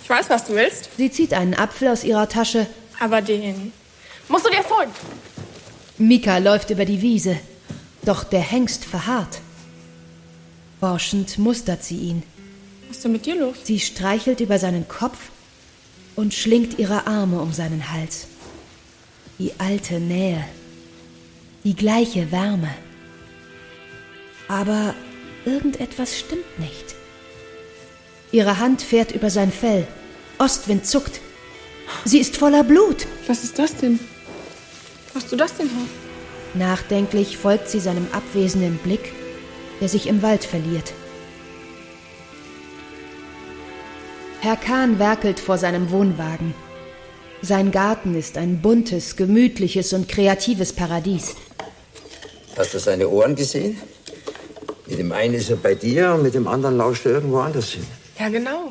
Ich weiß, was du willst. Sie zieht einen Apfel aus ihrer Tasche. Aber den musst du dir erst holen. Mika läuft über die Wiese, doch der Hengst verharrt. Forschend mustert sie ihn. Was ist denn mit dir los? Sie streichelt über seinen Kopf und schlingt ihre Arme um seinen Hals. Die alte Nähe, die gleiche Wärme. Aber irgendetwas stimmt nicht. Ihre Hand fährt über sein Fell. Ostwind zuckt. Sie ist voller Blut. Was ist das denn? Wo hast du das denn her? Nachdenklich folgt sie seinem abwesenden Blick, der sich im Wald verliert. Herr Kahn werkelt vor seinem Wohnwagen. Sein Garten ist ein buntes, gemütliches und kreatives Paradies. Hast du seine Ohren gesehen? Mit dem einen ist er bei dir und mit dem anderen lauscht er irgendwo anders hin. Ja, genau.